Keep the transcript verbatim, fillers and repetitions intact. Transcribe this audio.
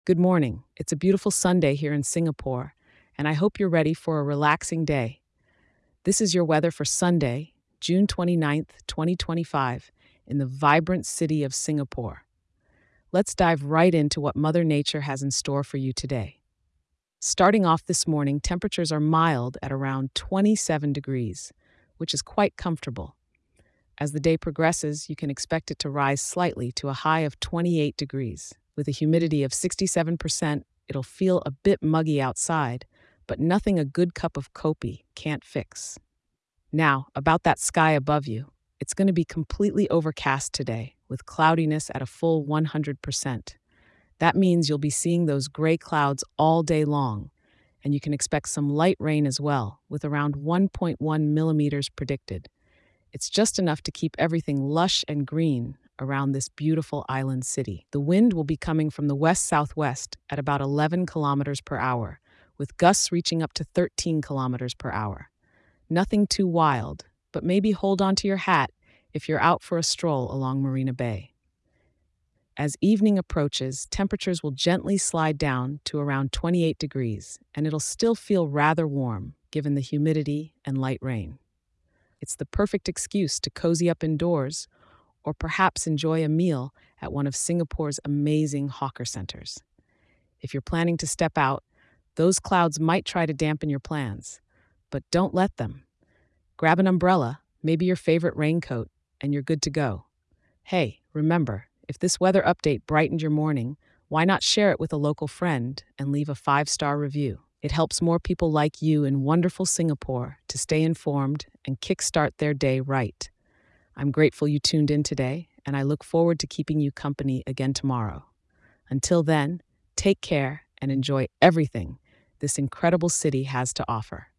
Good morning. It's a beautiful Sunday here in Singapore, and I hope you're ready for a relaxing day. This is your weather for Sunday, June twenty-ninth, twenty twenty-five, in the vibrant city of Singapore. Let's dive right into what Mother Nature has in store for you today. Starting off this morning, temperatures are mild at around twenty-seven degrees, which is quite comfortable. As the day progresses, you can expect it to rise slightly to a high of twenty-eight degrees. With a humidity of sixty-seven percent, it'll feel a bit muggy outside, but nothing a good cup of kopi can't fix. Now, about that sky above you. It's going to be completely overcast today, with cloudiness at a full one hundred percent. That means you'll be seeing those gray clouds all day long, and you can expect some light rain as well, with around one point one millimeters predicted. It's just enough to keep everything lush and green around this beautiful island city. The wind will be coming from the west-southwest at about eleven kilometers per hour, with gusts reaching up to thirteen kilometers per hour. Nothing too wild, but maybe hold on to your hat if you're out for a stroll along Marina Bay. As evening approaches, temperatures will gently slide down to around twenty-eight degrees, and it'll still feel rather warm given the humidity and light rain. It's the perfect excuse to cozy up indoors or perhaps enjoy a meal at one of Singapore's amazing hawker centers. If you're planning to step out, those clouds might try to dampen your plans, but don't let them. Grab an umbrella, maybe your favorite raincoat, and you're good to go. Hey, remember, if this weather update brightened your morning, why not share it with a local friend and leave a five-star review? It helps more people like you in wonderful Singapore to stay informed and kickstart their day right. I'm grateful you tuned in today, and I look forward to keeping you company again tomorrow. Until then, take care and enjoy everything this incredible city has to offer.